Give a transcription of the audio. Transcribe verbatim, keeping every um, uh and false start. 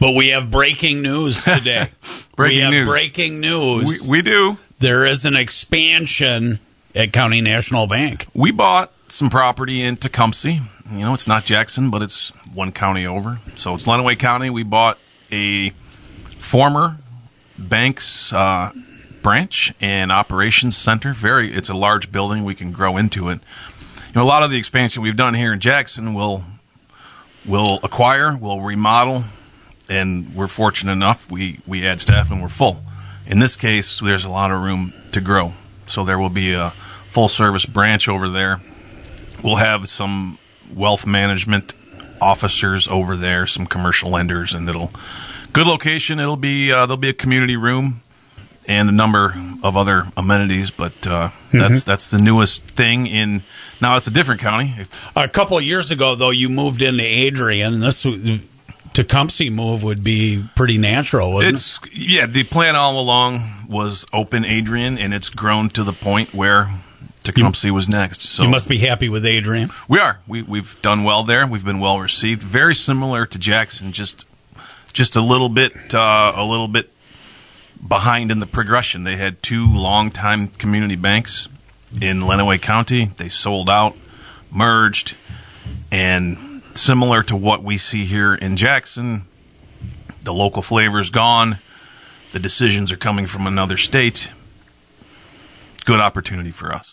But we have breaking news today. breaking we have news. breaking news. We, we do. There is an expansion at County National Bank. We bought some property in Tecumseh. You know, it's not Jackson, but it's one county over. So it's Lenawee County. We bought a former bank's uh, branch and operations center. Very, it's a large building. We can grow into it. You know, a lot of the expansion we've done here in Jackson will will acquire, will remodel, and we're fortunate enough we we add staff and we're full. In this case, there's a lot of room to grow. So there will be a full service branch over there. We'll have some wealth management officers over there, some commercial lenders, and it'll good location. It'll be uh, there'll be a community room and a number of other amenities, but uh, mm-hmm. that's that's the newest thing in. Now it's a different county. A couple of years ago, though, you moved into Adrian. This Tecumseh move would be pretty natural, wasn't it's, it? Yeah, the plan all along was open Adrian, and it's grown to the point where Tecumseh you, was next. So you must be happy with Adrian. We are. We, we've done well there. We've been well received. Very similar to Jackson, just just a little bit uh, a little bit behind in the progression. They had two long-time community banks in Lenawee County. They sold out, merged, and similar to what we see here in Jackson, the local flavor's gone. The decisions are coming from another state. Good opportunity for us.